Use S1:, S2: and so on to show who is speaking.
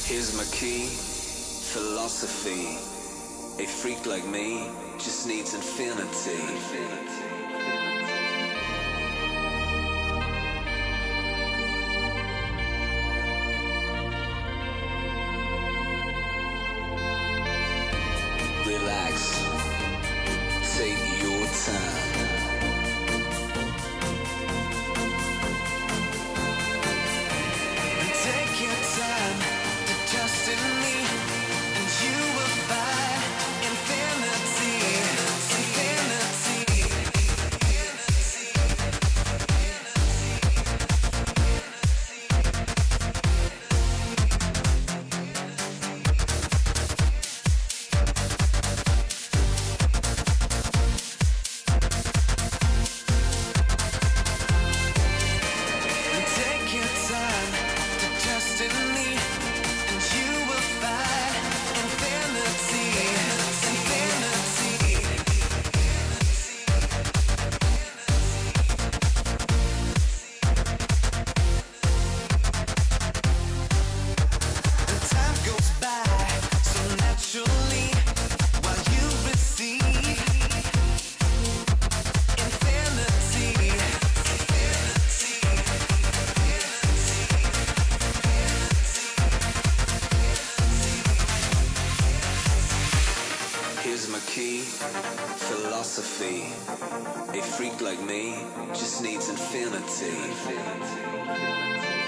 S1: Here's my key, philosophy. A freak like me just needs infinity. Relax, take your time.
S2: Take your time to trust in me, and you will find infinity, infinity. Take your time to trust in me, and you will find infinity, infinity. And time goes by so naturally while you receive infinity.
S1: Here's my key, philosophy. A freak like me just needs infinity.